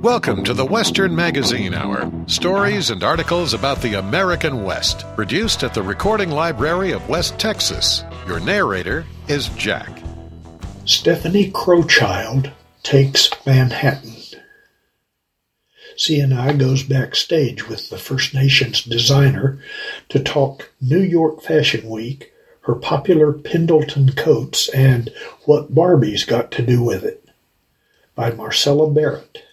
Welcome to the Western Magazine Hour. Stories and articles about the American West. Produced at the Recording Library of West Texas. Your narrator is Jack. Stephanie Crowchild takes Manhattan. CNI goes backstage with the First Nations designer to talk New York Fashion Week, her popular Pendleton coats, and what Barbie's got to do with it. By Marcella Barrett.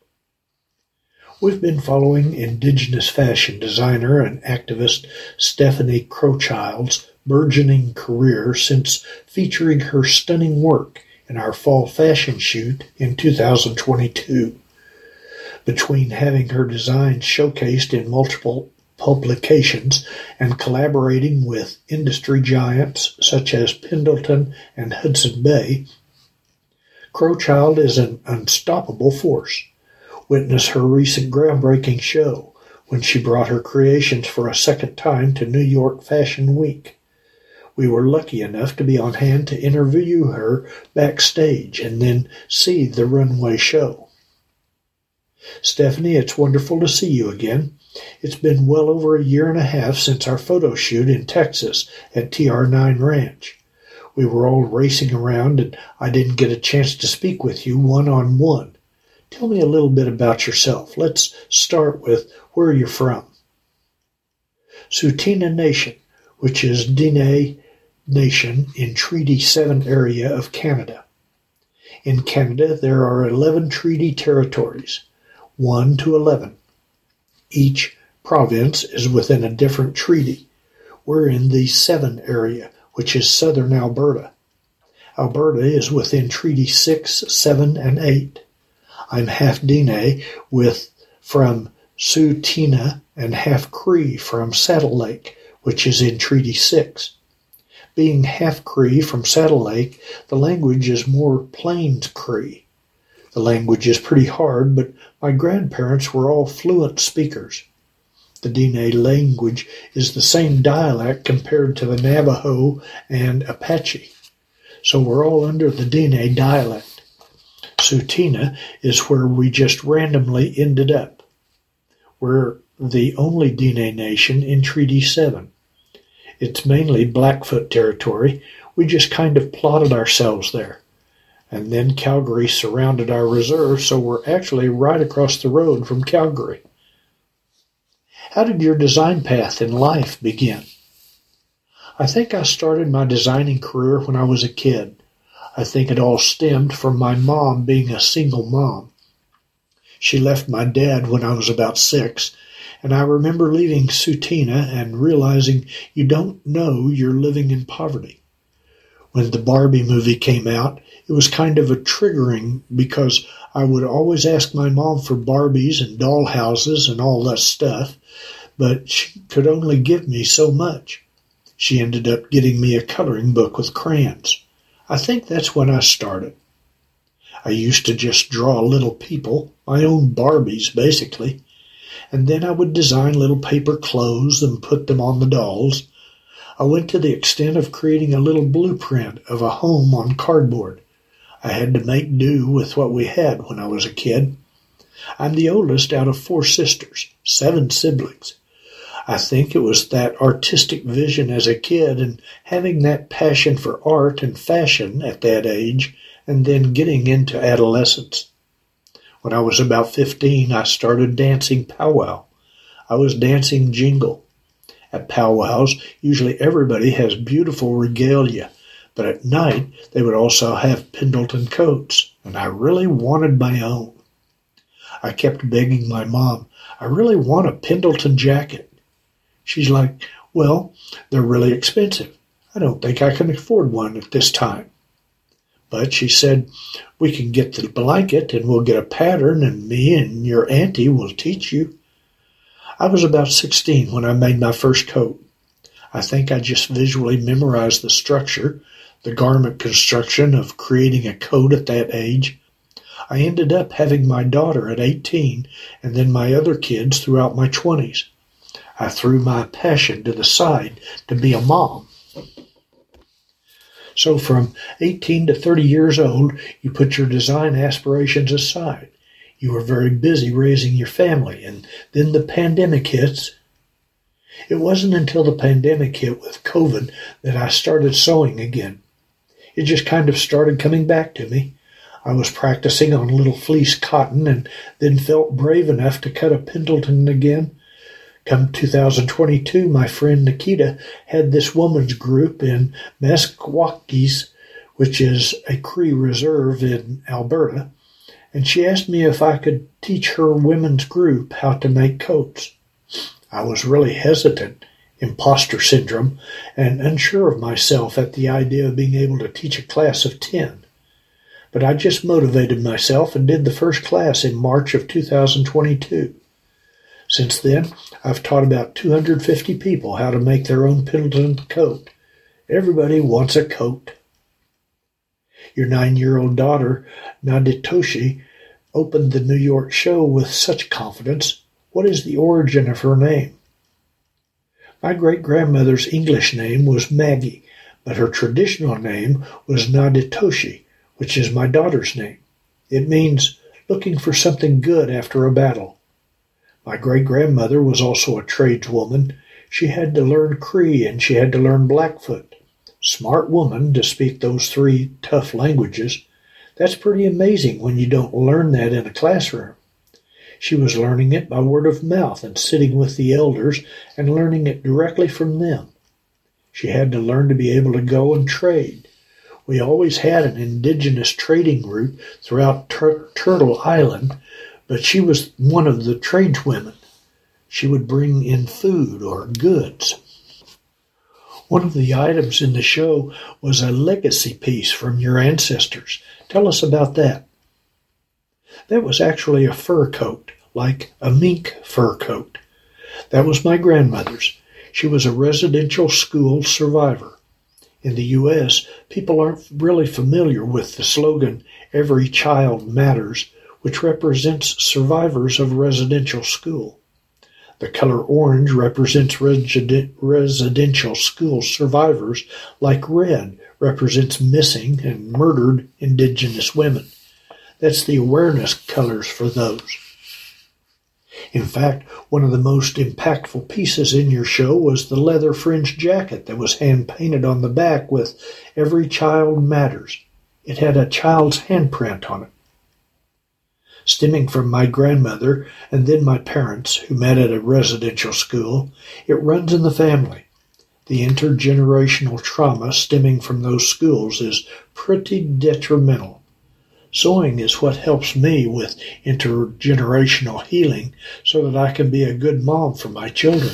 We've been following Indigenous fashion designer and activist Stephanie Crowchild's burgeoning career since featuring her stunning work in our fall fashion shoot in 2022. Between having her designs showcased in multiple publications and collaborating with industry giants such as Pendleton and Hudson Bay, Crowchild is an unstoppable force. Witness her recent groundbreaking show when she brought her creations for a second time to New York Fashion Week. We were lucky enough to be on hand to interview her backstage and then see the runway show. Stephanie, it's wonderful to see you again. It's been well over a year and a half since our photo shoot in Texas at TR9 Ranch. We were all racing around and I didn't get a chance to speak with you one-on-one. Tell me a little bit about yourself. Let's start with where you're from. Tsuut'ina Nation, which is Dene Nation in Treaty 7 area of Canada. In Canada, there are 11 treaty territories, 1 to 11. Each province is within a different treaty. We're in the 7 area, which is southern Alberta. Alberta is within Treaty 6, 7, and 8. I'm half Dene from Tsuut'ina and half Cree from Saddle Lake, which is in Treaty 6. Being half Cree from Saddle Lake, the language is more Plains Cree. The language is pretty hard, but my grandparents were all fluent speakers. The Dene language is the same dialect compared to the Navajo and Apache, so we're all under the Dene dialect. Tsuut'ina is where we just randomly ended up. We're the only Dene Nation in Treaty 7. It's mainly Blackfoot territory. We just kind of plotted ourselves there. And then Calgary surrounded our reserve, so we're actually right across the road from Calgary. How did your design path in life begin? I think I started my designing career when I was a kid. I think it all stemmed from my mom being a single mom. She left my dad when I was about 6, and I remember leaving Tsuut'ina and realizing you don't know you're living in poverty. When the Barbie movie came out, it was kind of a triggering because I would always ask my mom for Barbies and doll houses and all that stuff, but she could only give me so much. She ended up getting me a coloring book with crayons. I think that's when I started. I used to just draw little people, my own Barbies basically, and then I would design little paper clothes and put them on the dolls. I went to the extent of creating a little blueprint of a home on cardboard. I had to make do with what we had when I was a kid. I'm the oldest out of 4 sisters, 7 siblings. I think it was that artistic vision as a kid and having that passion for art and fashion at that age and then getting into adolescence. When I was about 15, I started dancing powwow. I was dancing jingle. At powwows, usually everybody has beautiful regalia, but at night they would also have Pendleton coats, and I really wanted my own. I kept begging my mom, I really want a Pendleton jacket. She's like, well, they're really expensive. I don't think I can afford one at this time. But she said, we can get the blanket and we'll get a pattern and me and your auntie will teach you. I was about 16 when I made my first coat. I think I just visually memorized the structure, the garment construction of creating a coat at that age. I ended up having my daughter at 18 and then my other kids throughout my 20s. I threw my passion to the side to be a mom. So from 18 to 30 years old, you put your design aspirations aside. You were very busy raising your family, and then the pandemic hits. It wasn't until the pandemic hit with COVID that I started sewing again. It just kind of started coming back to me. I was practicing on little fleece cotton and then felt brave enough to cut a Pendleton again. Come 2022, my friend Nikita had this woman's group in Meskwakis, which is a Cree reserve in Alberta, and she asked me if I could teach her women's group how to make coats. I was really hesitant, imposter syndrome, and unsure of myself at the idea of being able to teach a class of 10. But I just motivated myself and did the first class in March of 2022. Since then, I've taught about 250 people how to make their own Pendleton coat. Everybody wants a coat. Your 9-year-old daughter, Naditoshi, opened the New York show with such confidence. What is the origin of her name? My great-grandmother's English name was Maggie, but her traditional name was Naditoshi, which is my daughter's name. It means looking for something good after a battle. My great-grandmother was also a tradeswoman. She had to learn Cree and she had to learn Blackfoot. Smart woman to speak those 3 tough languages. That's pretty amazing when you don't learn that in a classroom. She was learning it by word of mouth and sitting with the elders and learning it directly from them. She had to learn to be able to go and trade. We always had an indigenous trading route throughout Turtle Island, but she was one of the tradeswomen. She would bring in food or goods. One of the items in the show was a legacy piece from your ancestors. Tell us about that. That was actually a fur coat, like a mink fur coat. That was my grandmother's. She was a residential school survivor. In the U.S., people aren't really familiar with the slogan, "Every Child Matters," which represents survivors of residential school. The color orange represents residential school survivors, like red represents missing and murdered Indigenous women. That's the awareness colors for those. In fact, one of the most impactful pieces in your show was the leather fringed jacket that was hand-painted on the back with "Every Child Matters." It had a child's handprint on it. Stemming from my grandmother and then my parents, who met at a residential school, it runs in the family. The intergenerational trauma stemming from those schools is pretty detrimental. Sewing is what helps me with intergenerational healing so that I can be a good mom for my children.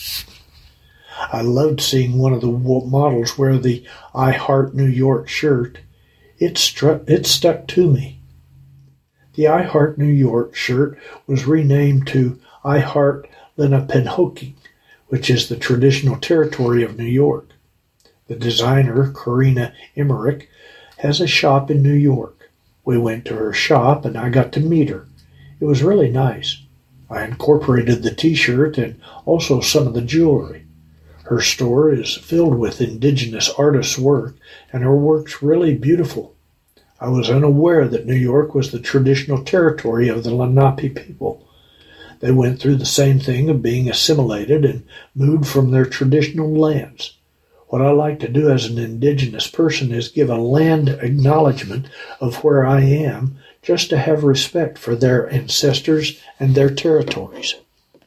I loved seeing one of the models wear the "I Heart New York" shirt. It stuck to me. The I Heart New York shirt was renamed to I Heart Lenapehoking, which is the traditional territory of New York. The designer, Karina Emmerich, has a shop in New York. We went to her shop and I got to meet her. It was really nice. I incorporated the t-shirt and also some of the jewelry. Her store is filled with indigenous artists' work, and her work's really beautiful. I was unaware that New York was the traditional territory of the Lenape people. They went through the same thing of being assimilated and moved from their traditional lands. What I like to do as an indigenous person is give a land acknowledgement of where I am, just to have respect for their ancestors and their territories.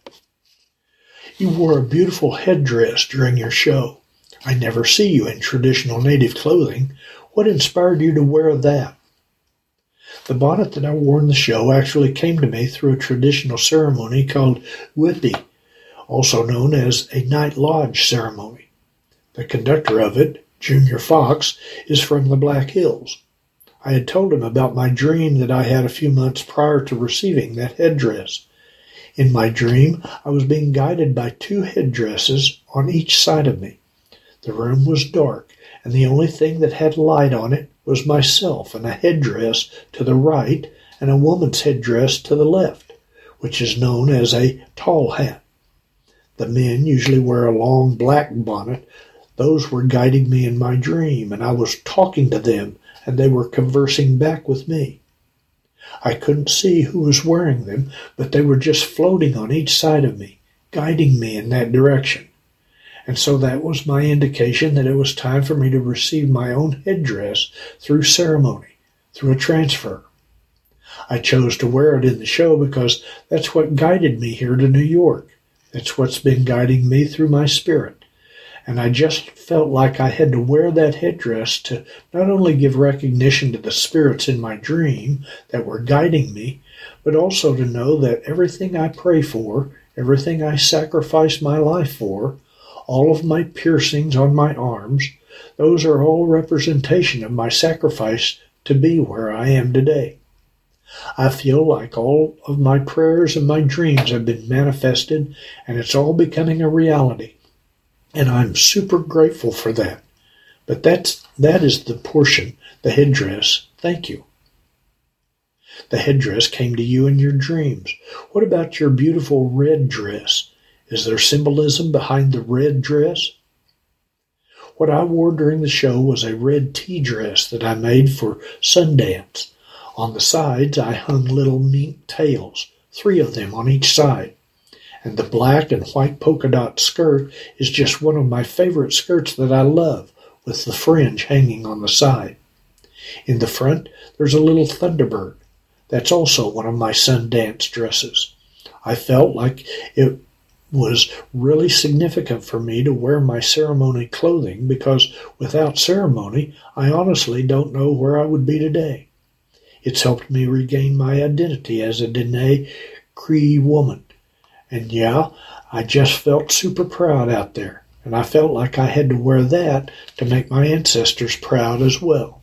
You wore a beautiful headdress during your show. I never see you in traditional native clothing. What inspired you to wear that? The bonnet that I wore in the show actually came to me through a traditional ceremony called Whippy, also known as a night lodge ceremony. The conductor of it, Junior Fox, is from the Black Hills. I had told him about my dream that I had a few months prior to receiving that headdress. In my dream, I was being guided by 2 headdresses on each side of me. The room was dark, and the only thing that had light on it was myself and a headdress to the right and a woman's headdress to the left, which is known as a tall hat. The men usually wear a long black bonnet. Those were guiding me in my dream, and I was talking to them, and they were conversing back with me. I couldn't see who was wearing them, but they were just floating on each side of me, guiding me in that direction. And so that was my indication that it was time for me to receive my own headdress through ceremony, through a transfer. I chose to wear it in the show because that's what guided me here to New York. That's what's been guiding me through my spirit. And I just felt like I had to wear that headdress to not only give recognition to the spirits in my dream that were guiding me, but also to know that everything I pray for, everything I sacrifice my life for, all of my piercings on my arms, those are all representation of my sacrifice to be where I am today. I feel like all of my prayers and my dreams have been manifested, and it's all becoming a reality. And I'm super grateful for that. But that is the portion, the headdress. Thank you. The headdress came to you in your dreams. What about your beautiful red dress? Is there symbolism behind the red dress? What I wore during the show was a red tea dress that I made for Sundance. On the sides, I hung little mink tails, 3 of them on each side. And the black and white polka dot skirt is just one of my favorite skirts that I love, with the fringe hanging on the side. In the front, there's a little Thunderbird. That's also one of my Sundance dresses. I felt like it was really significant for me to wear my ceremony clothing because without ceremony, I honestly don't know where I would be today. It's helped me regain my identity as a Dene Cree woman. And yeah, I just felt super proud out there, and I felt like I had to wear that to make my ancestors proud as well.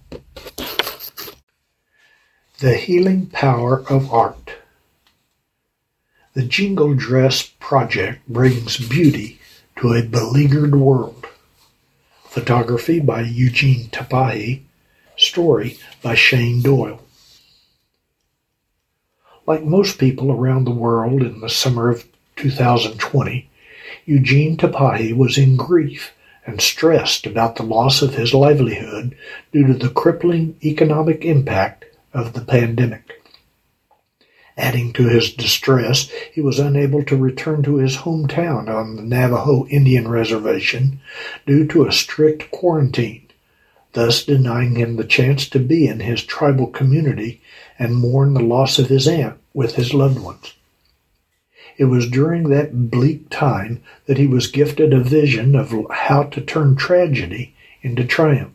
The healing power of art. The Jingle Dress Project brings beauty to a beleaguered world. Photography by Eugene Tapahi. Story by Shane Doyle. Like most people around the world in the summer of 2020, Eugene Tapahi was in grief and stressed about the loss of his livelihood due to the crippling economic impact of the pandemic. Adding to his distress, he was unable to return to his hometown on the Navajo Indian Reservation due to a strict quarantine, thus denying him the chance to be in his tribal community and mourn the loss of his aunt with his loved ones. It was during that bleak time that he was gifted a vision of how to turn tragedy into triumph.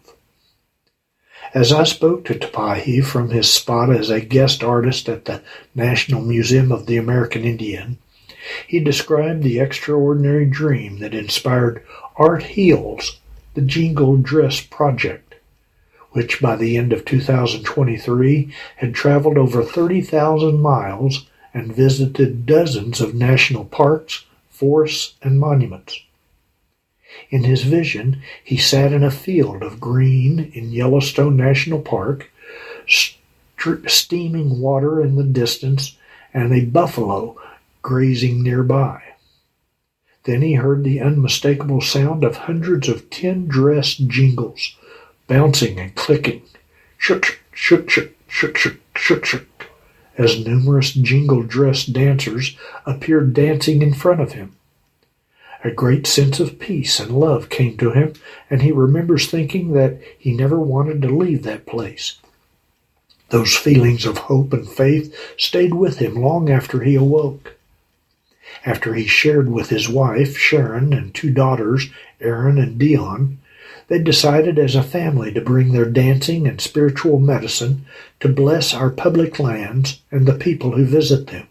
As I spoke to Tapahi from his spot as a guest artist at the National Museum of the American Indian, he described the extraordinary dream that inspired Art Heals, the Jingle Dress Project, which by the end of 2023 had traveled over 30,000 miles and visited dozens of national parks, forests, and monuments. In his vision, he sat in a field of green in Yellowstone National Park, steaming water in the distance, and a buffalo grazing nearby. Then he heard the unmistakable sound of hundreds of tin dress jingles, bouncing and clicking, shuk, shuk, shuk, shuk, shuk, shuk, shuk, as numerous jingle dress dancers appeared dancing in front of him. A great sense of peace and love came to him, and he remembers thinking that he never wanted to leave that place. Those feelings of hope and faith stayed with him long after he awoke. After he shared with his wife, Sharon, and 2 daughters, Erin and Dion, they decided as a family to bring their dancing and spiritual medicine to bless our public lands and the people who visit them.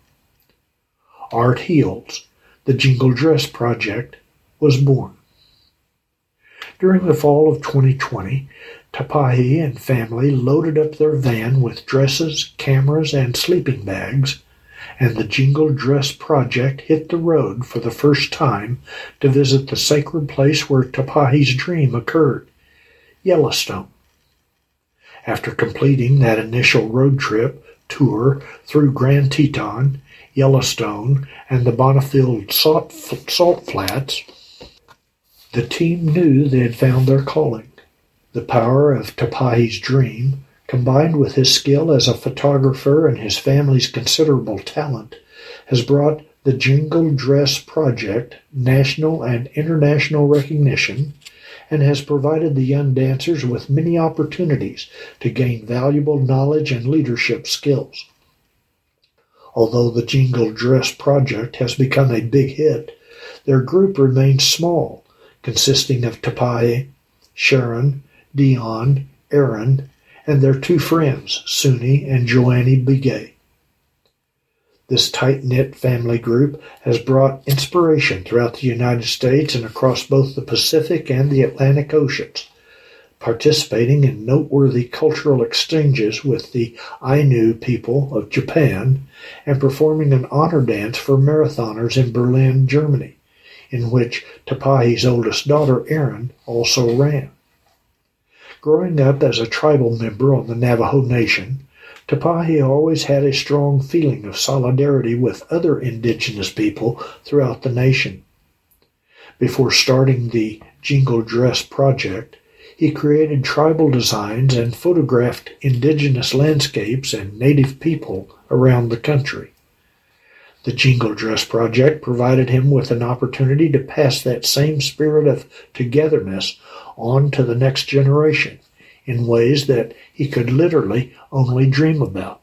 Art Heals, the Jingle Dress Project, was born. During the fall of 2020, Tapahi and family loaded up their van with dresses, cameras, and sleeping bags, and the Jingle Dress Project hit the road for the first time to visit the sacred place where Tapahi's dream occurred, Yellowstone. After completing that initial road trip tour through Grand Teton, Yellowstone, and the Bonneville Salt Flats, the team knew they had found their calling. The power of Tapahi's dream, combined with his skill as a photographer and his family's considerable talent, has brought the Jingle Dress Project national and international recognition and has provided the young dancers with many opportunities to gain valuable knowledge and leadership skills. Although the Jingle Dress Project has become a big hit, their group remains small, consisting of Tapahi, Sharon, Dion, Aaron, and their two friends, Suni and Joannie Begay. This tight-knit family group has brought inspiration throughout the United States and across both the Pacific and the Atlantic Oceans, participating in noteworthy cultural exchanges with the Ainu people of Japan and performing an honor dance for marathoners in Berlin, Germany, in which Tapahi's oldest daughter, Erin, also ran. Growing up as a tribal member on the Navajo Nation, Tapahi always had a strong feeling of solidarity with other indigenous people throughout the nation. Before starting the Jingle Dress Project, he created tribal designs and photographed indigenous landscapes and native people around the country. The Jingle Dress Project provided him with an opportunity to pass that same spirit of togetherness on to the next generation in ways that he could literally only dream about.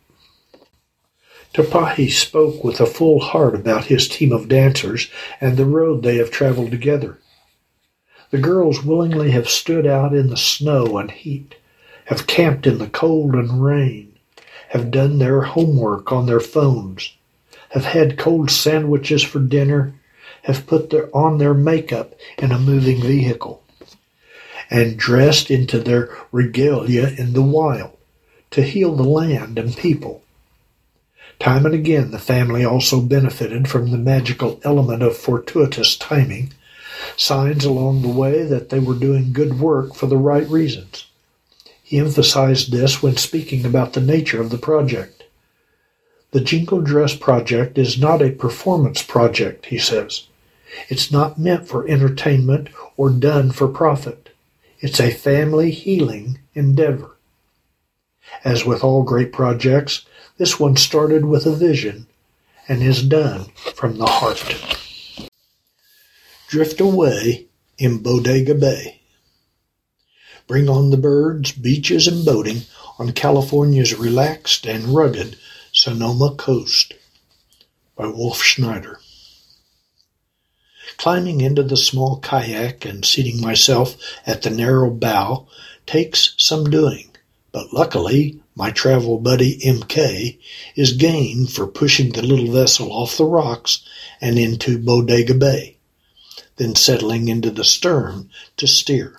Tapahi spoke with a full heart about his team of dancers and the road they have traveled together. The girls willingly have stood out in the snow and heat, have camped in the cold and rain, have done their homework on their phones, have had cold sandwiches for dinner, have put on their makeup in a moving vehicle, and dressed into their regalia in the wild to heal the land and people. Time and again the family also benefited from the magical element of fortuitous timing, signs along the way that they were doing good work for the right reasons. He emphasized this when speaking about the nature of the project. The Jingle Dress Project is not a performance project, he says. It's not meant for entertainment or done for profit. It's a family healing endeavor. As with all great projects, this one started with a vision and is done from the heart. Drift away in Bodega Bay. Bring on the birds, beaches, and boating on California's relaxed and rugged Sonoma coast. By Wolf Schneider. Climbing into the small kayak and seating myself at the narrow bow takes some doing, but luckily my travel buddy MK is game for pushing the little vessel off the rocks and into Bodega Bay, then settling into the stern to steer.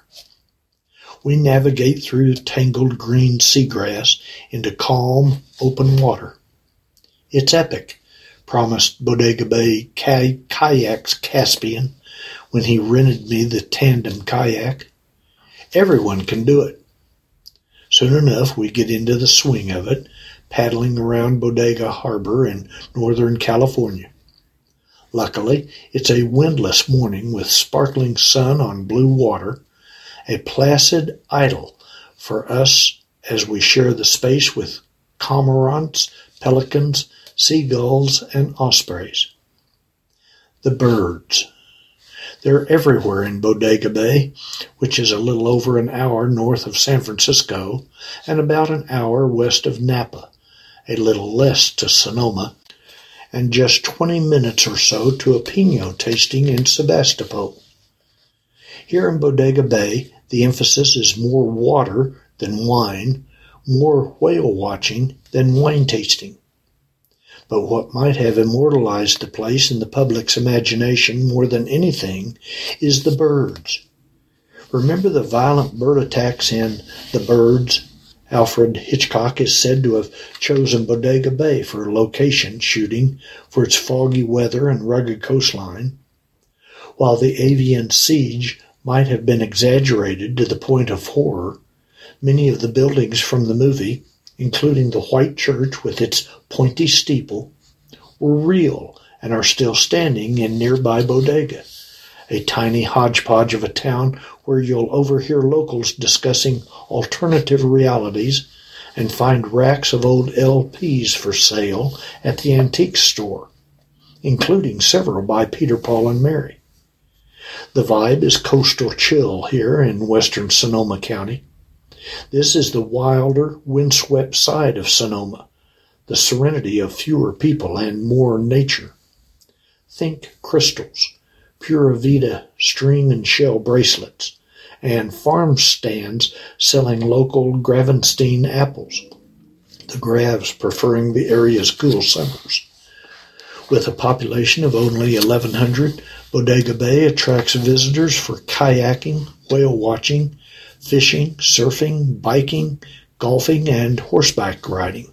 We navigate through tangled green seagrass into calm, open water. It's epic, promised Bodega Bay Kayaks Caspian when he rented me the tandem kayak. Everyone can do it. Soon enough we get into the swing of it, paddling around Bodega Harbor in Northern California. Luckily, it's a windless morning with sparkling sun on blue water, a placid idyll for us as we share the space with cormorants, pelicans, seagulls, and ospreys. The birds. They're everywhere in Bodega Bay, which is a little over an hour north of San Francisco and about an hour west of Napa, a little less to Sonoma, and just 20 minutes or so to a Pinot tasting in Sebastopol. Here in Bodega Bay, the emphasis is more water than wine, more whale watching than wine tasting. But what might have immortalized the place in the public's imagination more than anything is the birds. Remember the violent bird attacks in The Birds? Alfred Hitchcock is said to have chosen Bodega Bay for location shooting for its foggy weather and rugged coastline. While the avian siege might have been exaggerated to the point of horror, many of the buildings from the movie, including the white church with its pointy steeple, were real and are still standing in nearby Bodega, a tiny hodgepodge of a town where you'll overhear locals discussing alternative realities and find racks of old LPs for sale at the antique store, including several by Peter, Paul, and Mary. The vibe is coastal chill here in western Sonoma County. This is the wilder, windswept side of Sonoma, the serenity of fewer people and more nature. Think crystals, Pura Vida string and shell bracelets, and farm stands selling local Gravenstein apples, the Gravs preferring the area's cool summers. With a population of only 1,100, Bodega Bay attracts visitors for kayaking, whale watching, fishing, surfing, biking, golfing, and horseback riding.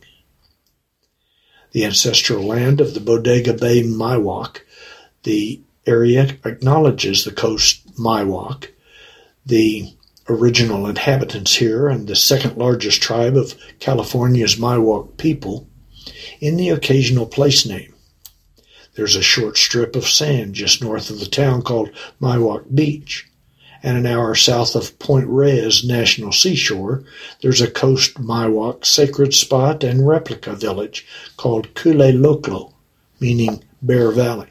The ancestral land of the Bodega Bay Miwok, the area acknowledges the coast Miwok, the original inhabitants here and the second largest tribe of California's Miwok people, in the occasional place name. There's a short strip of sand just north of the town called Miwok Beach, and an hour south of Point Reyes National Seashore, there's a coast Miwok sacred spot and replica village called Kuleloklo, meaning Bear Valley.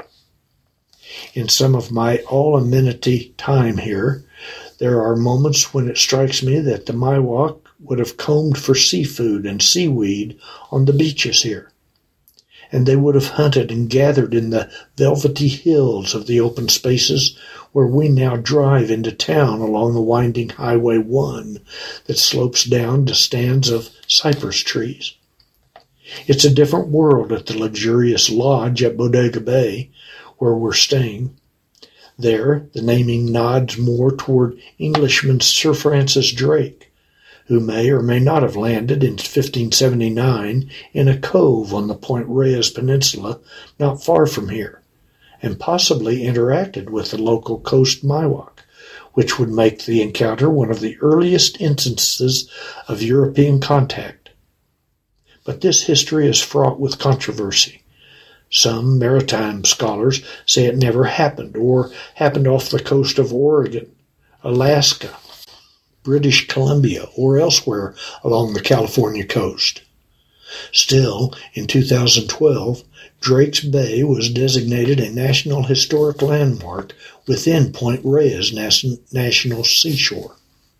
In some of my all-amenity time here, there are moments when it strikes me that the Miwok would have combed for seafood and seaweed on the beaches here, and they would have hunted and gathered in the velvety hills of the open spaces where we now drive into town along the winding Highway 1 that slopes down to stands of cypress trees. It's a different world at the luxurious lodge at Bodega Bay, where we're staying. There, the naming nods more toward Englishman Sir Francis Drake, who may or may not have landed in 1579 in a cove on the Point Reyes Peninsula not far from here, and possibly interacted with the local coast Miwok, which would make the encounter one of the earliest instances of European contact. But this history is fraught with controversy. Some maritime scholars say it never happened, or happened off the coast of Oregon, Alaska, British Columbia, or elsewhere along the California coast. Still, in 2012, Drake's Bay was designated a National Historic Landmark within Point Reyes National Seashore.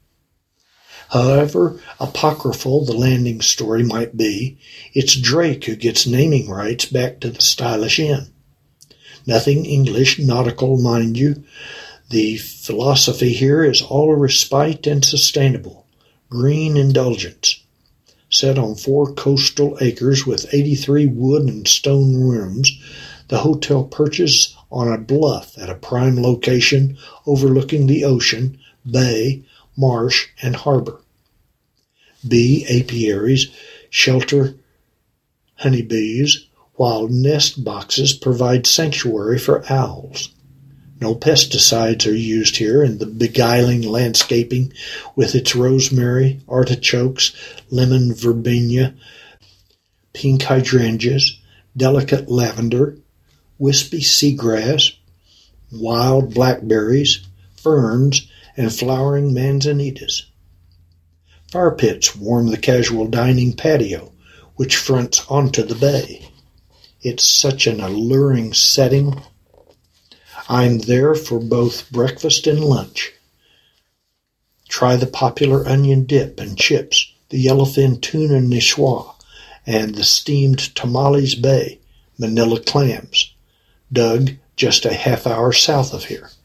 However apocryphal the landing story might be, it's Drake who gets naming rights back to the stylish inn. Nothing English, nautical, mind you. The philosophy here is all respite and sustainable, green indulgence. Set on 4 coastal acres with 83 wood and stone rooms, the hotel perches on a bluff at a prime location overlooking the ocean, bay, marsh, and harbor. Bee apiaries shelter honeybees, while nest boxes provide sanctuary for owls. No pesticides are used here in the beguiling landscaping with its rosemary, artichokes, lemon verbena, pink hydrangeas, delicate lavender, wispy seagrass, wild blackberries, ferns, and flowering manzanitas. Fire pits warm the casual dining patio, which fronts onto the bay. It's such an alluring setting. I'm there for both breakfast and lunch. Try the popular onion dip and chips, the yellowfin tuna niçoise, and the steamed Tamales Bay, Manila clams, dug just a half-hour south of here.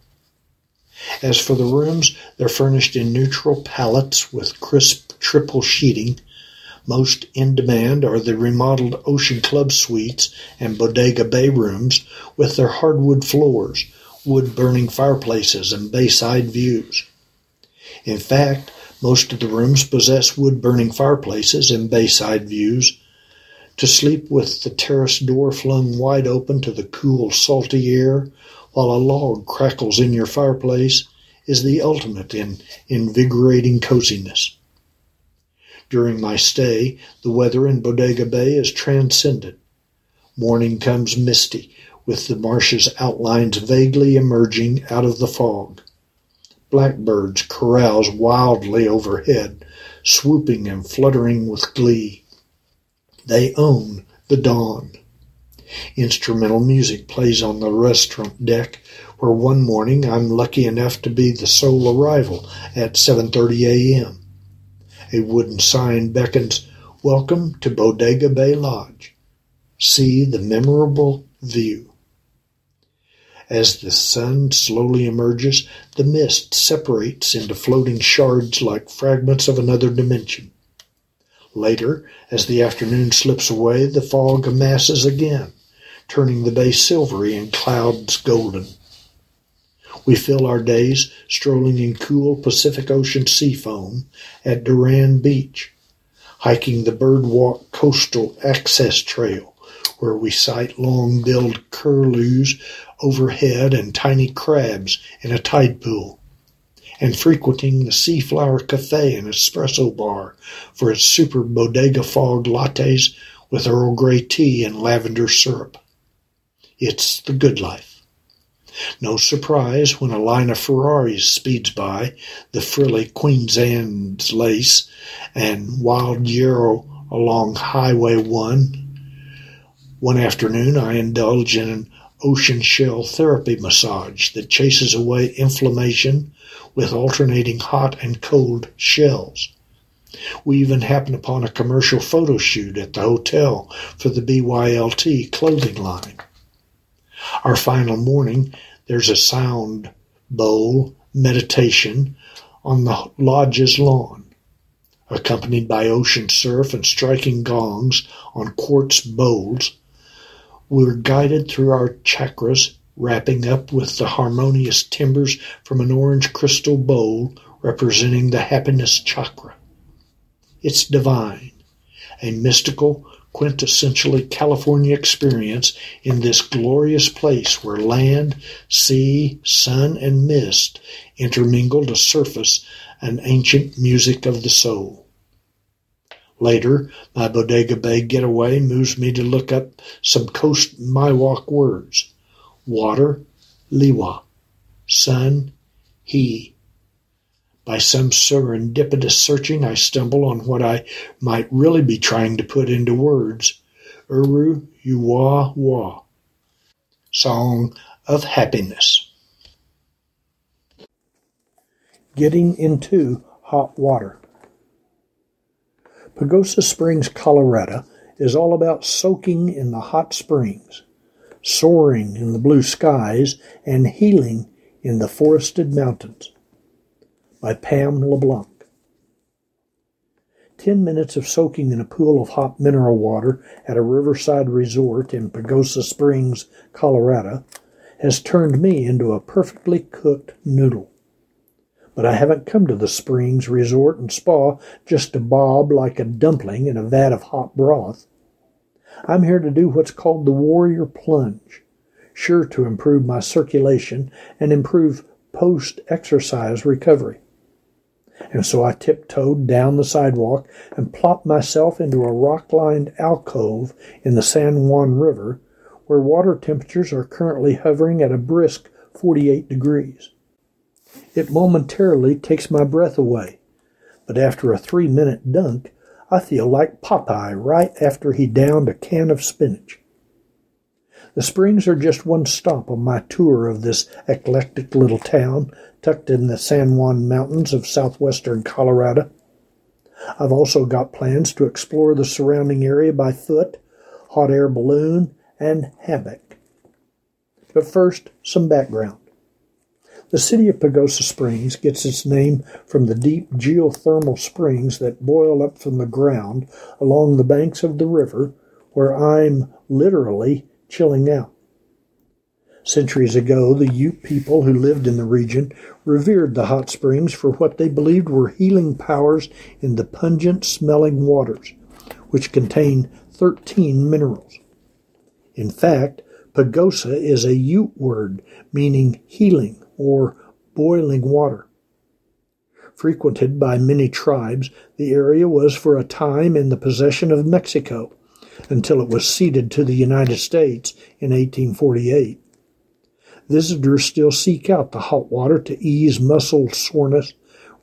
As for the rooms, they're furnished in neutral palettes with crisp triple sheeting. Most in demand are the remodeled Ocean Club suites and Bodega Bay rooms with their hardwood floors, wood-burning fireplaces, and bayside views. In fact, most of the rooms possess wood-burning fireplaces and bayside views. To sleep with the terrace door flung wide open to the cool, salty air, while a log crackles in your fireplace, is the ultimate in invigorating coziness. During my stay, the weather in Bodega Bay is transcendent. Morning comes misty, with the marsh's outlines vaguely emerging out of the fog. Blackbirds carouse wildly overhead, swooping and fluttering with glee. They own the dawn. Instrumental music plays on the restaurant deck, where one morning I'm lucky enough to be the sole arrival at 7:30 a.m. A wooden sign beckons, "Welcome to Bodega Bay Lodge. See the memorable view." As the sun slowly emerges, the mist separates into floating shards like fragments of another dimension. Later, as the afternoon slips away, the fog amasses again, turning the bay silvery and clouds golden. We fill our days strolling in cool Pacific Ocean sea foam at Duran Beach, hiking the Birdwalk Coastal Access Trail, where we sight long-billed curlews overhead and tiny crabs in a tide pool, and frequenting the Seaflower Cafe and Espresso Bar for its super bodega fog lattes with Earl Grey tea and lavender syrup. It's the good life. No surprise when a line of Ferraris speeds by, the frilly Queen's Anne's lace and wild yarrow along Highway 1. One afternoon I indulge in an ocean shell therapy massage that chases away inflammation with alternating hot and cold shells. We even happen upon a commercial photo shoot at the hotel for the BYLT clothing line. Our final morning, there's a sound bowl meditation on the lodge's lawn, accompanied by ocean surf and striking gongs on quartz bowls. We're guided through our chakras, wrapping up with the harmonious timbers from an orange crystal bowl representing the happiness chakra. It's divine, a mystical, quintessentially California experience in this glorious place where land, sea, sun, and mist intermingle to surface an ancient music of the soul. Later, my Bodega Bay getaway moves me to look up some Coast Miwok words. Water, liwa. Sun, he. By some serendipitous searching, I stumble on what I might really be trying to put into words. Uru Uwa Wa. Song of Happiness. Getting into hot water. Pagosa Springs, Colorado is all about soaking in the hot springs, soaring in the blue skies, and healing in the forested mountains. By Pam LeBlanc. 10 minutes of soaking in a pool of hot mineral water at a riverside resort in Pagosa Springs, Colorado, has turned me into a perfectly cooked noodle. But I haven't come to the Springs Resort and Spa just to bob like a dumpling in a vat of hot broth. I'm here to do what's called the Warrior Plunge, sure to improve my circulation and improve post-exercise recovery. And so I tiptoed down the sidewalk and plopped myself into a rock-lined alcove in the San Juan River, where water temperatures are currently hovering at a brisk 48 degrees. It momentarily takes my breath away, but after a 3-minute dunk, I feel like Popeye right after he downed a can of spinach. The springs are just one stop on my tour of this eclectic little town tucked in the San Juan Mountains of southwestern Colorado. I've also got plans to explore the surrounding area by foot, hot air balloon, and hammock. But first, some background. The city of Pagosa Springs gets its name from the deep geothermal springs that boil up from the ground along the banks of the river, where I'm literally chilling out. Centuries ago, the Ute people who lived in the region revered the hot springs for what they believed were healing powers in the pungent-smelling waters, which contain 13 minerals. In fact, Pagosa is a Ute word meaning healing or boiling water. Frequented by many tribes, the area was for a time in the possession of Mexico, until it was ceded to the United States in 1848. Visitors still seek out the hot water to ease muscle soreness,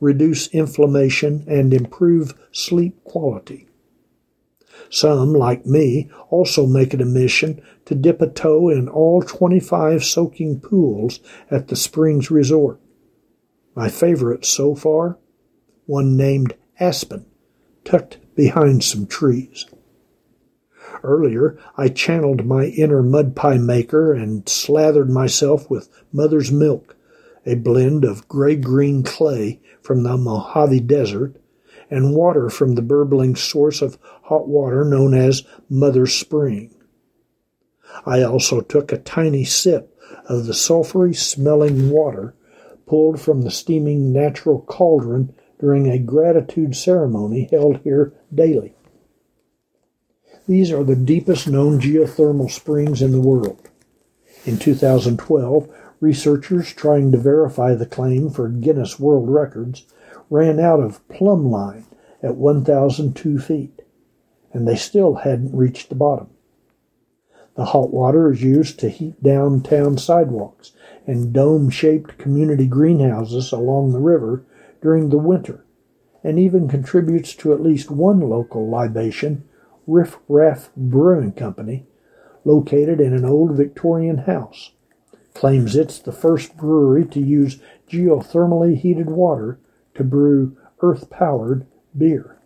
reduce inflammation, and improve sleep quality. Some, like me, also make it a mission to dip a toe in all 25 soaking pools at the Springs Resort. My favorite so far? One named Aspen, tucked behind some trees. Earlier, I channeled my inner mud pie maker and slathered myself with mother's milk, a blend of gray-green clay from the Mojave Desert and water from the burbling source of hot water known as Mother Spring. I also took a tiny sip of the sulphury-smelling water pulled from the steaming natural cauldron during a gratitude ceremony held here daily. These are the deepest known geothermal springs in the world. In 2012, researchers trying to verify the claim for Guinness World Records ran out of plumb line at 1,002 feet, and they still hadn't reached the bottom. The hot water is used to heat downtown sidewalks and dome-shaped community greenhouses along the river during the winter, and even contributes to at least one local libation, Riff Raff Brewing Company, located in an old Victorian house, claims it's the first brewery to use geothermally heated water to brew earth-powered beer.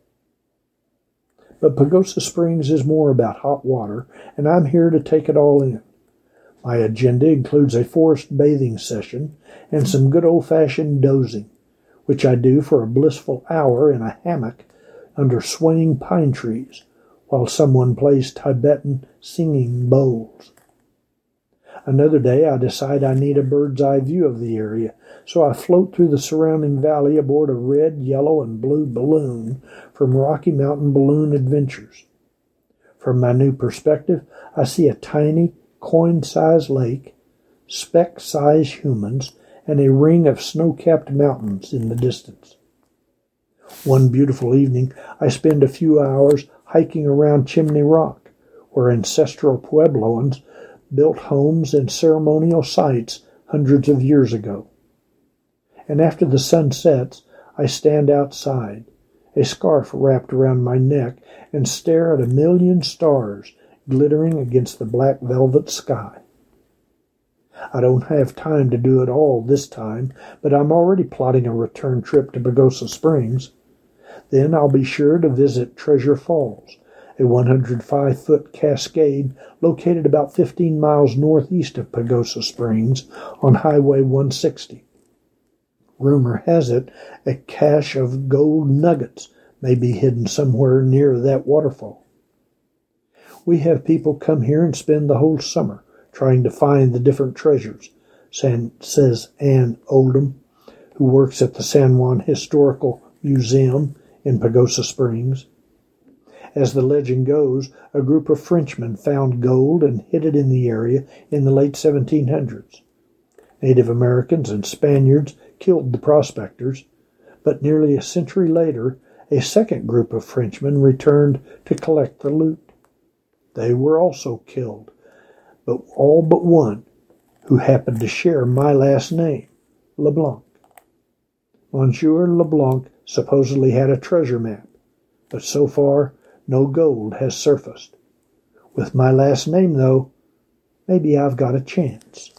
But Pagosa Springs is more about hot water, and I'm here to take it all in. My agenda includes a forest bathing session and some good old-fashioned dozing, which I do for a blissful hour in a hammock under swaying pine trees, while someone plays Tibetan singing bowls. Another day I decide I need a bird's-eye view of the area, so I float through the surrounding valley aboard a red, yellow, and blue balloon from Rocky Mountain Balloon Adventures. From my new perspective, I see a tiny, coin-sized lake, speck-sized humans, and a ring of snow-capped mountains in the distance. One beautiful evening, I spend a few hours hiking around Chimney Rock, where ancestral Puebloans built homes and ceremonial sites hundreds of years ago. And after the sun sets, I stand outside, a scarf wrapped around my neck, and stare at 1,000,000 stars glittering against the black velvet sky. I don't have time to do it all this time, but I'm already plotting a return trip to Pagosa Springs. Then I'll be sure to visit Treasure Falls, a 105-foot cascade located about 15 miles northeast of Pagosa Springs on Highway 160. Rumor has it a cache of gold nuggets may be hidden somewhere near that waterfall. We have people come here and spend the whole summer trying to find the different treasures, says Ann Oldham, who works at the San Juan Historical Museum in Pagosa Springs. As the legend goes, a group of Frenchmen found gold and hid it in the area in the late 1700s. Native Americans and Spaniards killed the prospectors, but nearly a century later, a second group of Frenchmen returned to collect the loot. They were also killed, but all but one, who happened to share my last name, LeBlanc. Monsieur LeBlanc supposedly had a treasure map, but so far no gold has surfaced. With my last name, though, maybe I've got a chance.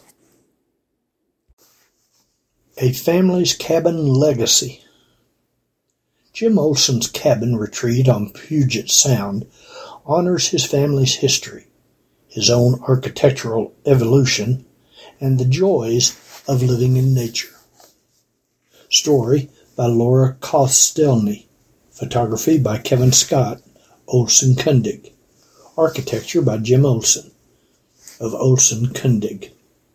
A Family's Cabin Legacy. Jim Olson's cabin retreat on Puget Sound honors his family's history, his own architectural evolution, and the joys of living in nature. Story by Laura Kostelny. Photography by Kevin Scott, Olson Kundig. Architecture by Jim Olson of Olson Kundig.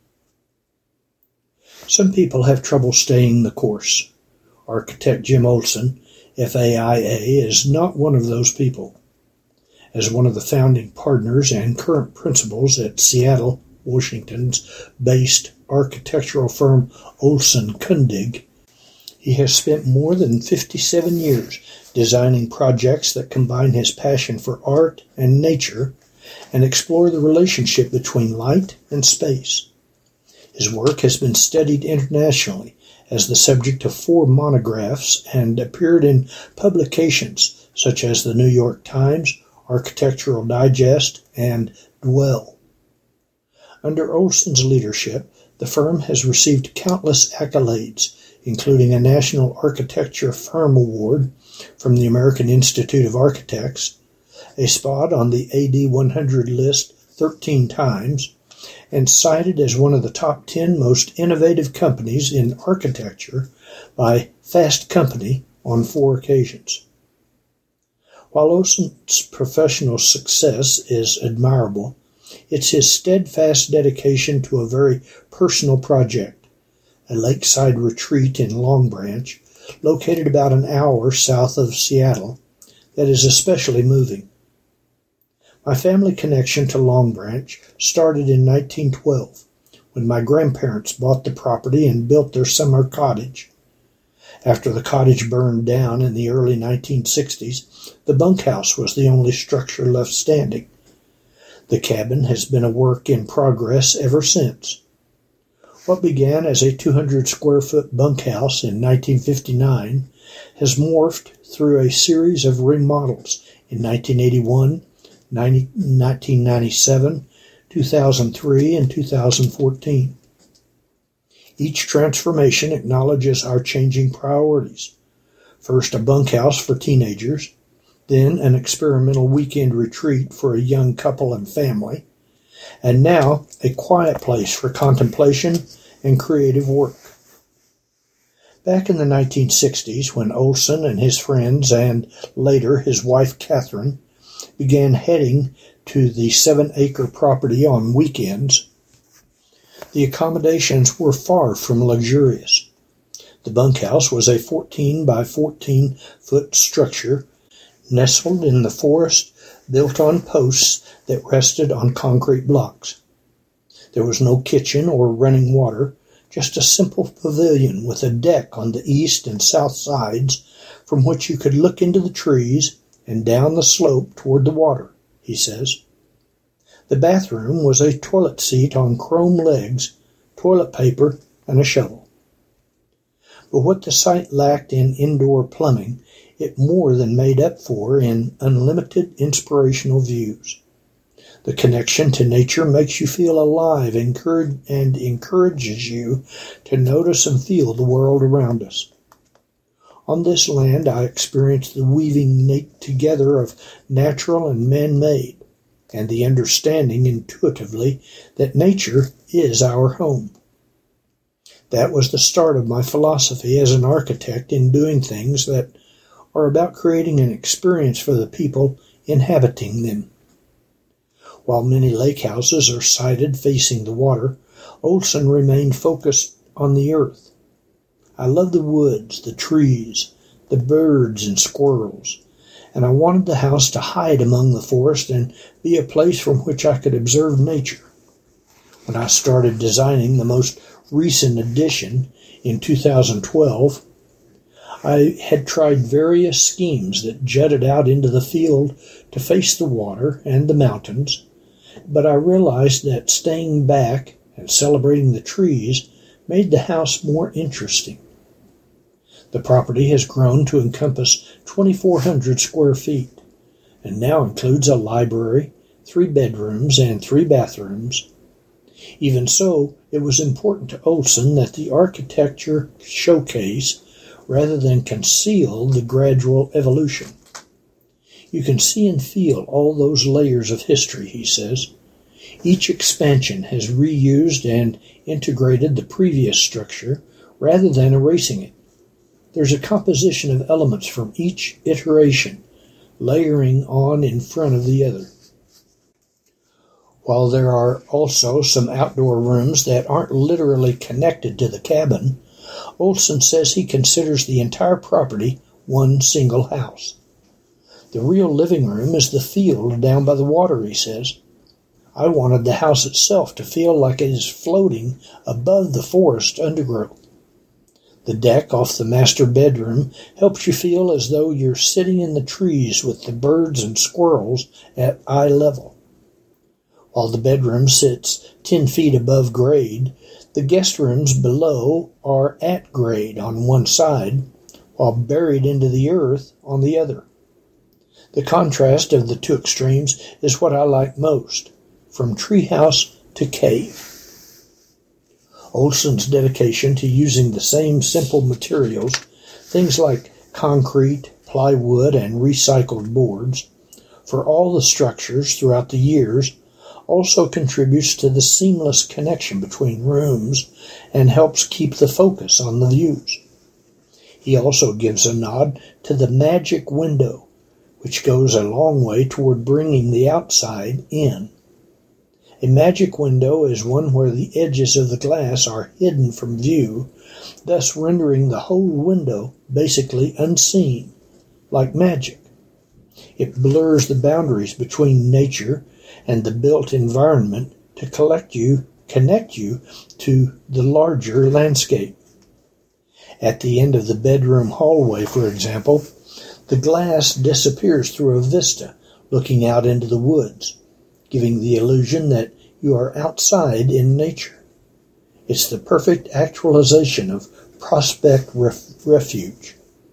Some people have trouble staying the course. Architect Jim Olson, FAIA, is not one of those people. As one of the founding partners and current principals at Seattle, Washington's based architectural firm Olson Kundig, he has spent more than 57 years designing projects that combine his passion for art and nature and explore the relationship between light and space. His work has been studied internationally as the subject of 4 monographs and appeared in publications such as the New York Times, Architectural Digest, and Dwell. Under Olson's leadership, the firm has received countless accolades, including a National Architecture Firm Award from the American Institute of Architects, a spot on the AD 100 list 13 times, and cited as one of the top 10 most innovative companies in architecture by Fast Company on 4 occasions. While Olson's professional success is admirable, it's his steadfast dedication to a very personal project, a lakeside retreat in Long Branch, located about an hour south of Seattle, that is especially moving. My family connection to Long Branch started in 1912, when my grandparents bought the property and built their summer cottage. After the cottage burned down in the early 1960s, the bunkhouse was the only structure left standing. The cabin has been a work in progress ever since. What began as a 200-square-foot bunkhouse in 1959 has morphed through a series of remodels in 1981, 1997, 2003, and 2014. Each transformation acknowledges our changing priorities. First, a bunkhouse for teenagers, then an experimental weekend retreat for a young couple and family, and now a quiet place for contemplation and creative work. Back in the 1960s, when Olson and his friends, and later his wife Catherine, began heading to the 7-acre property on weekends, the accommodations were far from luxurious. The bunkhouse was a 14 by 14-foot structure nestled in the forest, built on posts that rested on concrete blocks. There was no kitchen or running water, just a simple pavilion with a deck on the east and south sides from which you could look into the trees and down the slope toward the water, he says. The bathroom was a toilet seat on chrome legs, toilet paper, and a shovel. But what the site lacked in indoor plumbing, it more than made up for in unlimited inspirational views. The connection to nature makes you feel alive and encourages you to notice and feel the world around us. On this land, I experienced the weaving together of natural and man-made, and the understanding intuitively that nature is our home. That was the start of my philosophy as an architect in doing things that are about creating an experience for the people inhabiting them. While many lake houses are sited facing the water, Olson remained focused on the earth. I love the woods, the trees, the birds and squirrels, and I wanted the house to hide among the forest and be a place from which I could observe nature. When I started designing the most recent addition in 2012, I had tried various schemes that jutted out into the field to face the water and the mountains, but I realized that staying back and celebrating the trees made the house more interesting. The property has grown to encompass 2,400 square feet, and now includes a library, 3 bedrooms, and 3 bathrooms. Even so, it was important to Olson that the architecture showcase rather than conceal the gradual evolution. You can see and feel all those layers of history, he says. Each expansion has reused and integrated the previous structure rather than erasing it. There's a composition of elements from each iteration, layering on in front of the other. While there are also some outdoor rooms that aren't literally connected to the cabin, Olson says he considers the entire property one single house. The real living room is the field down by the water, he says. I wanted the house itself to feel like it is floating above the forest undergrowth. The deck off the master bedroom helps you feel as though you're sitting in the trees with the birds and squirrels at eye level. While the bedroom sits 10 feet above grade, the guest rooms below are at grade on one side, while buried into the earth on the other. The contrast of the two extremes is what I like most, from treehouse to cave. Olson's dedication to using the same simple materials, things like concrete, plywood, and recycled boards, for all the structures throughout the years, also contributes to the seamless connection between rooms and helps keep the focus on the views. He also gives a nod to the magic window, which goes a long way toward bringing the outside in. A magic window is one where the edges of the glass are hidden from view, thus rendering the whole window basically unseen, like magic. It blurs the boundaries between nature and the built environment to connect you to the larger landscape. At the end of the bedroom hallway, for example, the glass disappears through a vista looking out into the woods, giving the illusion that you are outside in nature. It's the perfect actualization of prospect refuge.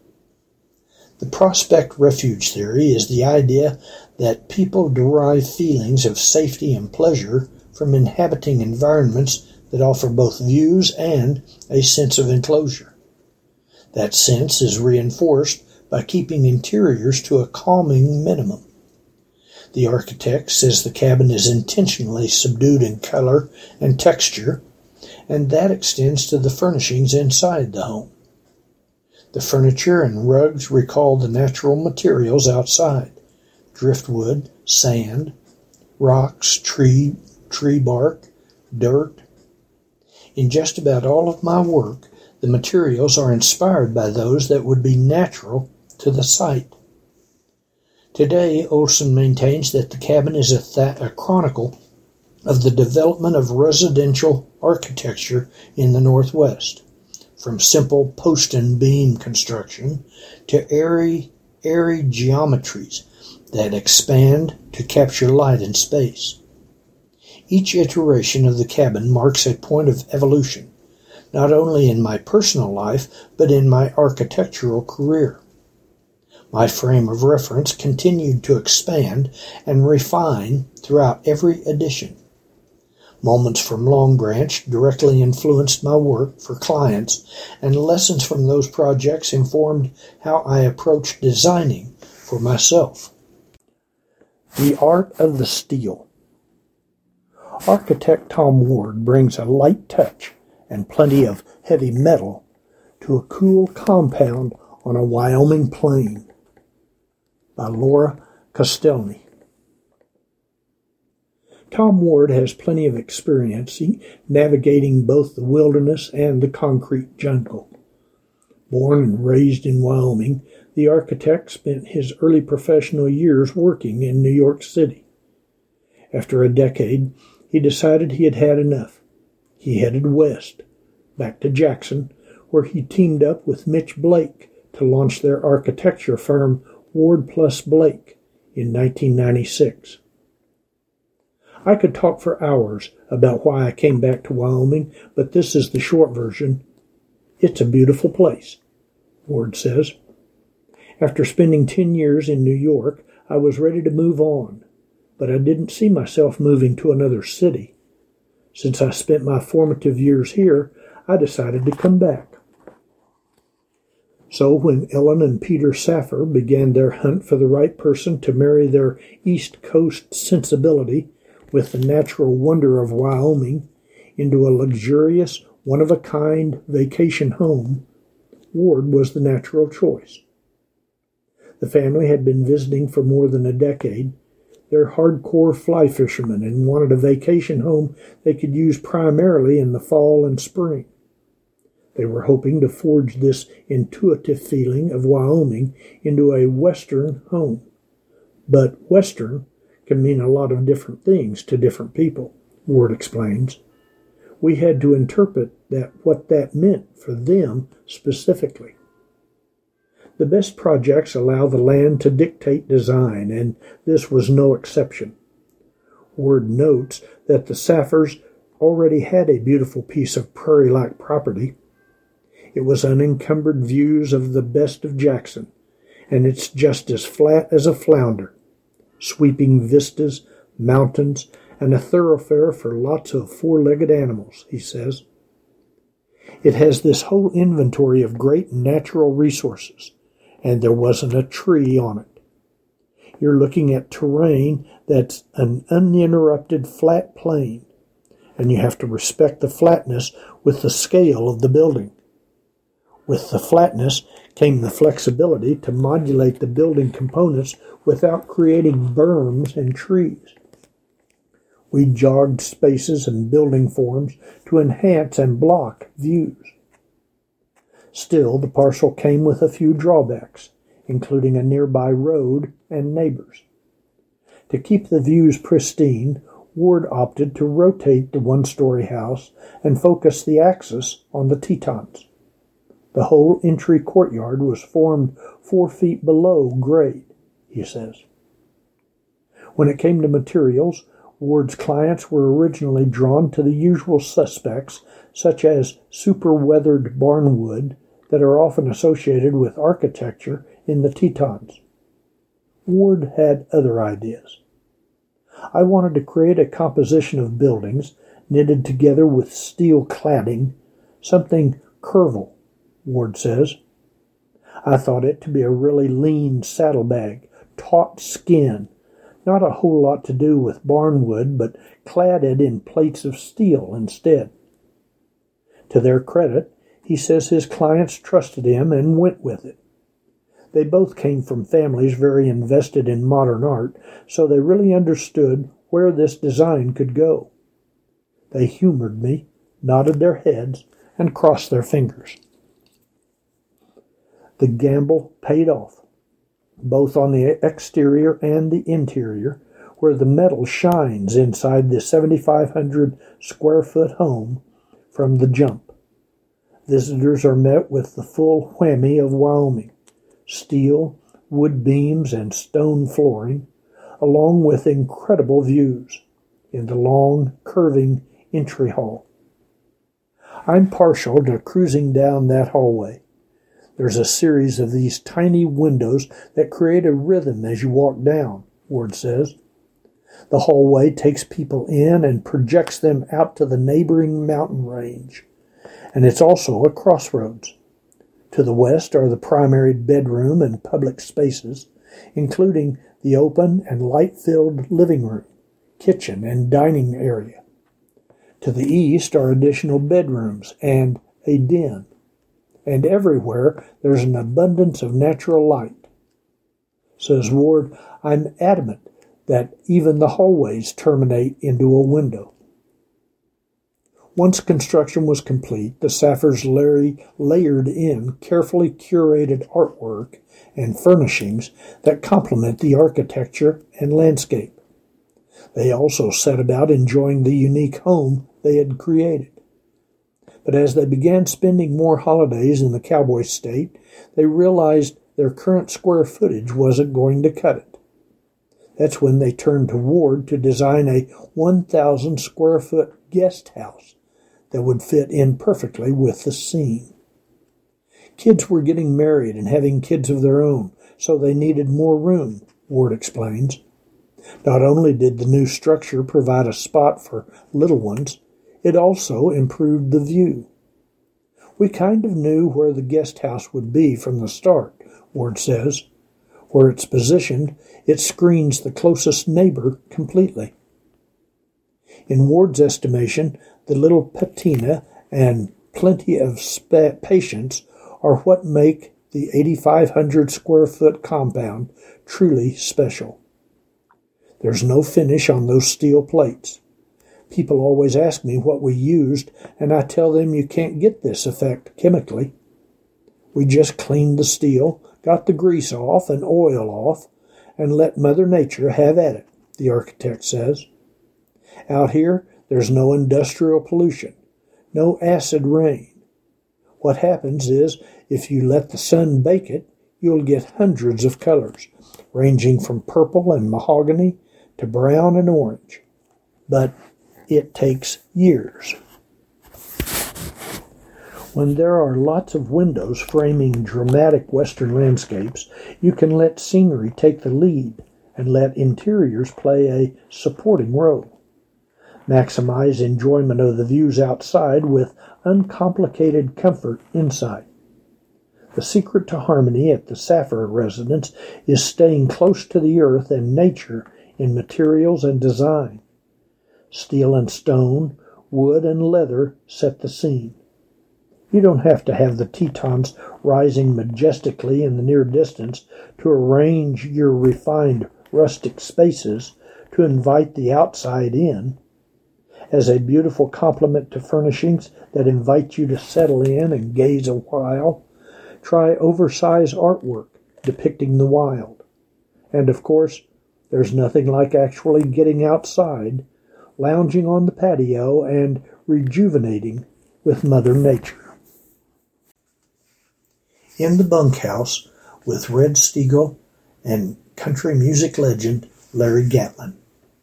The prospect refuge theory is the idea that people derive feelings of safety and pleasure from inhabiting environments that offer both views and a sense of enclosure. That sense is reinforced by keeping interiors to a calming minimum. The architect says the cabin is intentionally subdued in color and texture, and that extends to the furnishings inside the home. The furniture and rugs recall the natural materials outside: driftwood, sand, rocks, tree bark, dirt. In just about all of my work, the materials are inspired by those that would be natural to the site. Today, Olson maintains that the cabin is a chronicle of the development of residential architecture in the Northwest, from simple post and beam construction to airy geometries that expand to capture light and space. Each iteration of the cabin marks a point of evolution, not only in my personal life, but in my architectural career. My frame of reference continued to expand and refine throughout every edition. Moments from Long Branch directly influenced my work for clients, and lessons from those projects informed how I approached designing for myself. The art of the steel. Architect Tom Ward brings a light touch and plenty of heavy metal to a cool compound on a Wyoming plain. By Laura Castellni. Tom Ward has plenty of experience navigating both the wilderness and the concrete jungle. Born and raised in Wyoming, the architect spent his early professional years working in New York City. After a decade, he decided he had had enough. He headed west, back to Jackson, where he teamed up with Mitch Blake to launch their architecture firm Ward plus Blake in 1996. I could talk for hours about why I came back to Wyoming, but this is the short version. It's a beautiful place, Ward says. After spending 10 years in New York, I was ready to move on, but I didn't see myself moving to another city. Since I spent my formative years here, I decided to come back. So when Ellen and Peter Saffer began their hunt for the right person to marry their East Coast sensibility with the natural wonder of Wyoming into a luxurious, one-of-a-kind vacation home, Ward was the natural choice. The family had been visiting for more than a decade. They're hardcore fly fishermen and wanted a vacation home they could use primarily in the fall and spring. They were hoping to forge this intuitive feeling of Wyoming into a Western home. But Western can mean a lot of different things to different people, Ward explains. We had to interpret what that meant for them specifically. The best projects allow the land to dictate design, and this was no exception. Ward notes that the Saffers already had a beautiful piece of prairie-like property. It was unencumbered views of the best of Jackson, and it's just as flat as a flounder. Sweeping vistas, mountains, and a thoroughfare for lots of four-legged animals, he says. It has this whole inventory of great natural resources, and there wasn't a tree on it. You're looking at terrain that's an uninterrupted flat plain, and you have to respect the flatness with the scale of the building. With the flatness came the flexibility to modulate the building components without creating berms and trees. We jogged spaces and building forms to enhance and block views. Still, the parcel came with a few drawbacks, including a nearby road and neighbors. To keep the views pristine, Ward opted to rotate the one-story house and focus the axis on the Tetons. The whole entry courtyard was formed 4 feet below grade, he says. When it came to materials, Ward's clients were originally drawn to the usual suspects, such as super-weathered barnwood that are often associated with architecture in the Tetons. Ward had other ideas. I wanted to create a composition of buildings knitted together with steel cladding, something curval, Ward says. I thought it to be a really lean saddlebag, taut skin, not a whole lot to do with barnwood, but cladded in plates of steel instead. To their credit, he says his clients trusted him and went with it. They both came from families very invested in modern art, so they really understood where this design could go. They humored me, nodded their heads, and crossed their fingers. The gamble paid off, both on the exterior and the interior, where the metal shines inside the 7,500 square foot home from the jump. Visitors are met with the full whammy of Wyoming: steel, wood beams, and stone flooring, along with incredible views in the long, curving entry hall. I'm partial to cruising down that hallway. There's a series of these tiny windows that create a rhythm as you walk down, Ward says. The hallway takes people in and projects them out to the neighboring mountain range, and it's also a crossroads. To the west are the primary bedroom and public spaces, including the open and light-filled living room, kitchen, and dining area. To the east are additional bedrooms and a den. And everywhere there's an abundance of natural light. Says Ward, I'm adamant that even the hallways terminate into a window. Once construction was complete, the Saffers layered in carefully curated artwork and furnishings that complement the architecture and landscape. They also set about enjoying the unique home they had created. But as they began spending more holidays in the cowboy state, they realized their current square footage wasn't going to cut it. That's when they turned to Ward to design a 1,000 square foot guest house that would fit in perfectly with the scene. Kids were getting married and having kids of their own, so they needed more room, Ward explains. Not only did the new structure provide a spot for little ones, it also improved the view. We kind of knew where the guest house would be from the start, Ward says. Where it's positioned, it screens the closest neighbor completely. In Ward's estimation, the little patina and plenty of patience are what make the 8,500 square foot compound truly special. There's no finish on those steel plates. People always ask me what we used, and I tell them you can't get this effect chemically. We just cleaned the steel, got the grease off and oil off, and let Mother Nature have at it, the architect says. Out here, there's no industrial pollution, no acid rain. What happens is, if you let the sun bake it, you'll get hundreds of colors, ranging from purple and mahogany to brown and orange. but it takes years. When there are lots of windows framing dramatic Western landscapes, you can let scenery take the lead and let interiors play a supporting role. Maximize enjoyment of the views outside with uncomplicated comfort inside. The secret to harmony at the Safar residence is staying close to the earth and nature in materials and design. Steel and stone, wood and leather set the scene. You don't have to have the Tetons rising majestically in the near distance to arrange your refined rustic spaces to invite the outside in. As a beautiful complement to furnishings that invite you to settle in and gaze a while, try oversized artwork depicting the wild. And of course, there's nothing like actually getting outside, lounging on the patio, and rejuvenating with Mother Nature. In the Bunkhouse with Red Steagall and country music legend Larry Gatlin.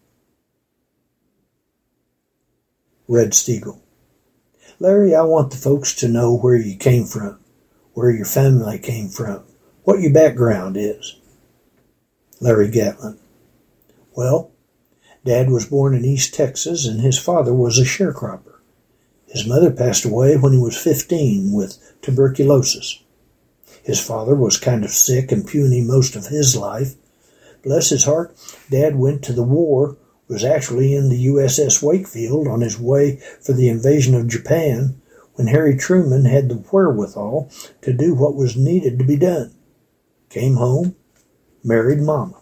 Red Steagall. Larry, I want the folks to know where you came from, where your family came from, what your background is. Larry Gatlin. Well, Dad was born in East Texas and his father was a sharecropper. His mother passed away when he was 15 with tuberculosis. His father was kind of sick and puny most of his life. Bless his heart, Dad went to the war, was actually in the USS Wakefield on his way for the invasion of Japan when Harry Truman had the wherewithal to do what was needed to be done. Came home, married Mama.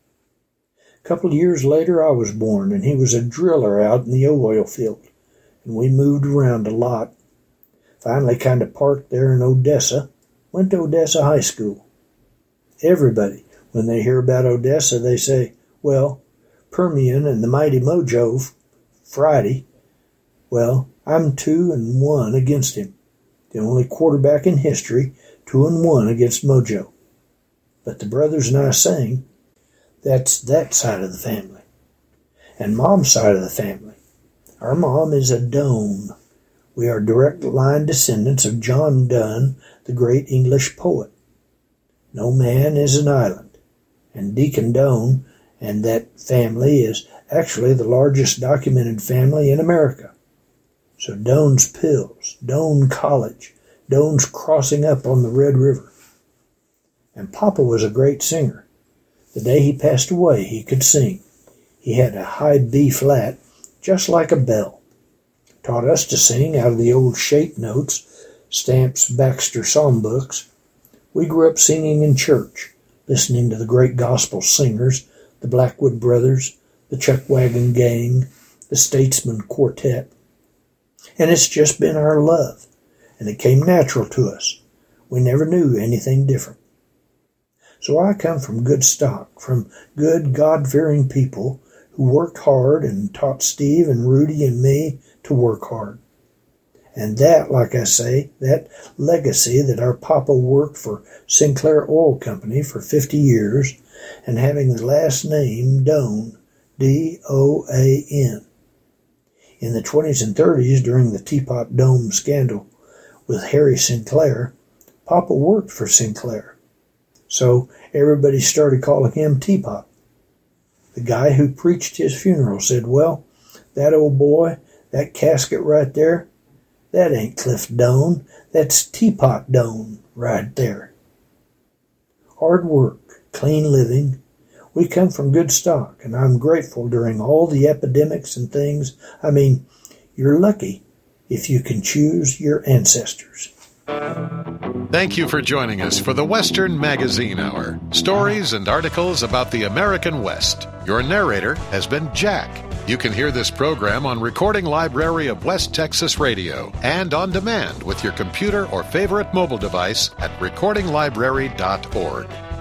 A couple of years later I was born and he was a driller out in the oil field, and we moved around a lot. Finally kind of parked there in Odessa. Went to Odessa High School. Everybody, when they hear about Odessa, they say, well, Permian and the mighty Mojo, Friday. Well, I'm 2-1 against him. The only quarterback in history, 2-1 against Mojo. But the brothers and I sang, that's that side of the family. And Mom's side of the family. Our mom is a Doane. We are direct line descendants of John Donne, the great English poet. No man is an island, and Deacon Doane and that family is actually the largest documented family in America. So Doane's Pills, Doane College, Doane's crossing up on the Red River. And Papa was a great singer. The day he passed away, he could sing. He had a high B flat, just like a bell. Taught us to sing out of the old shape notes, Stamps Baxter songbooks. We grew up singing in church, listening to the great gospel singers, the Blackwood Brothers, the Chuck Wagon Gang, the Statesman Quartet. And it's just been our love, and it came natural to us. We never knew anything different. So I come from good stock, from good God-fearing people who worked hard and taught Steve and Rudy and me to work hard. And that, like I say, that legacy that our Papa worked for Sinclair Oil Company for 50 years and having the last name Doane, D-O-A-N. In the 20s and 30s, during the Teapot Dome scandal with Harry Sinclair, Papa worked for Sinclair. So everybody started calling him Teapot. The guy who preached his funeral said, well, that old boy, that casket right there, that ain't Cliff Doane, that's Teapot Doane right there. Hard work, clean living. We come from good stock, and I'm grateful during all the epidemics and things. I mean, you're lucky if you can choose your ancestors. Thank you for joining us for the Western Magazine Hour. Stories and articles about the American West. Your narrator has been Jack. You can hear this program on Recording Library of West Texas Radio and on demand with your computer or favorite mobile device at recordinglibrary.org.